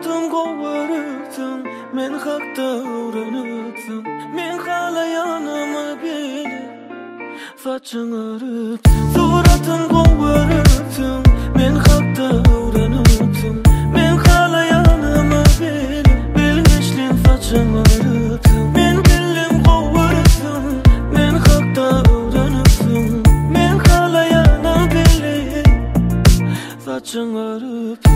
Suratım kovarırsın, men hakta uğranırsın. Men halayanımı bilip saçın arıtsın. Suratım kovarırsın, men hakta uğranırsın. Men halayanımı bilip bilmişlim saçın arıtsın. Men billim kovarırsın, men hakta uğranırsın. Men halayanımı bilip saçın arıtsın.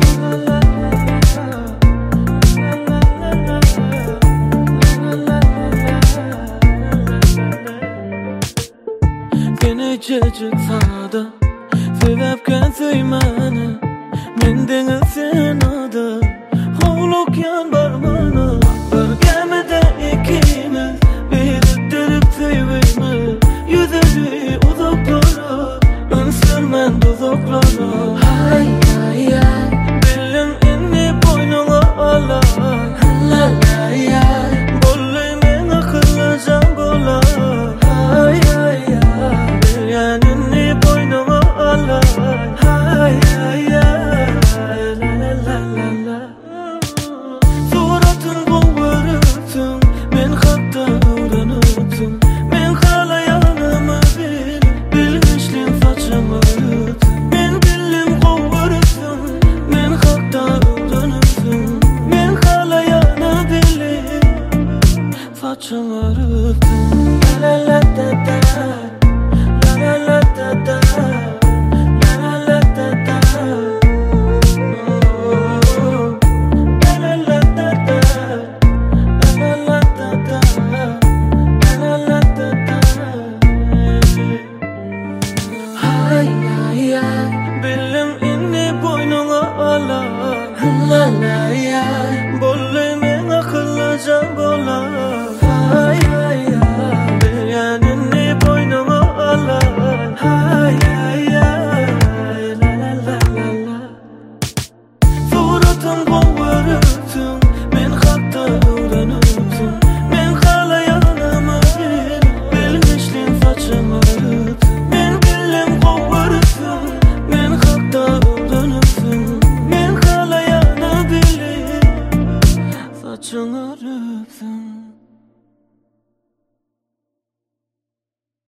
Seni çocuk sağda sebepken söymeni mendeni sen adı Hovluk yan barmana bir gemide ikimiz biriktirip sevimiz yüzeli uzaklara ünsürmen duzaklara. Hay hay hay bilim inni boynuna ala la la ya bollay men akıllıcan bola. Hay hay hay bilim inni boynuna ala hay hay hay la la la la. Suratın kovarırsın, men hatta uğranırsın. Men halayanımı bilip bilmişlim saçım arıtsın. Men billim kovarırsın, men hatta uğranırsın. Men halayanı bilip saçım arıtsın. La la la la la.